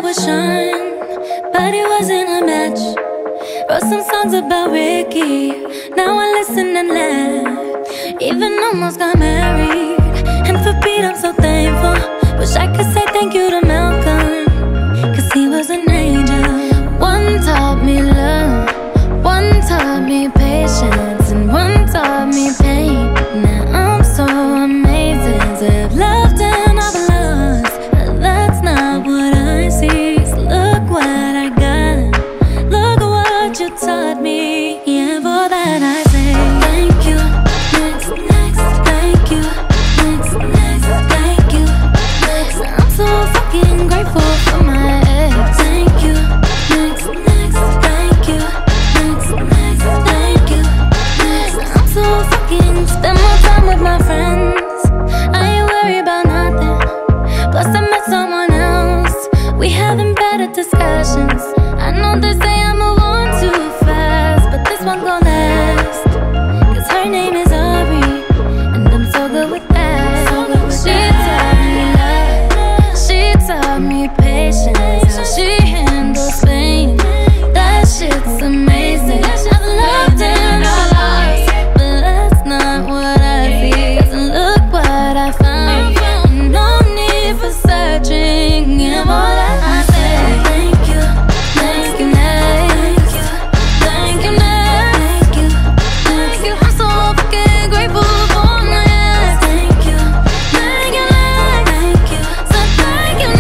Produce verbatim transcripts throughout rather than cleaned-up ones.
I would shine, but it wasn't a match. Wrote some songs about Ricky, now I listen and laugh. Even almost got married, and for Pete I'm so thankful. Wish I could say thank you to Malcolm, cause he was an angel. One taught me love, one taught me patience, and one taught me pain. Now I'm so amazing to have loved and I've lost, but that's not what I see. So look what I got, look what you taught me. Yeah, for that I say thank you. Next, next, thank you. Next, next, thank you. Next, I'm so fucking grateful for my ex. Thank you. Next, next, thank you. Next, next, thank you. Next, I'm so fucking spend more time with my friends. I ain't worried about nothing. Plus I met someone else. We having better discussions. I know they say I move on too fast, but this one gon' last, cause her name is Aubrey, and I'm so good with that. So good with she that. Taught me love, she taught me patience, how she handles pain. That shit's amazing. I've loved and I lost, but that's not what I see. Cause look what I found, no need for searching. Yeah, what I say, thank you, thank you, next, thank you, next, thank you, thank you. I'm so fucking grateful for my ex. Thank you, thank you, next, thank you, so thank you,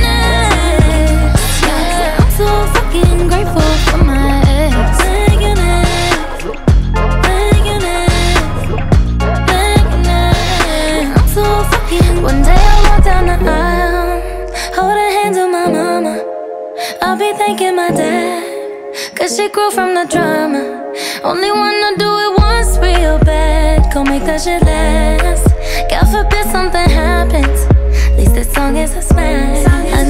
next. Yeah, I'm so fucking grateful for my ex. Thank you, next, thank you, next, thank you, next. I'm so fucking. One day I walk down the aisle, hold her hand to my mama. I'll be thanking my dad, cause she grew from the drama. Only wanna do it once real bad, gon' make that shit last. God forbid something happens, at least this song is a smash.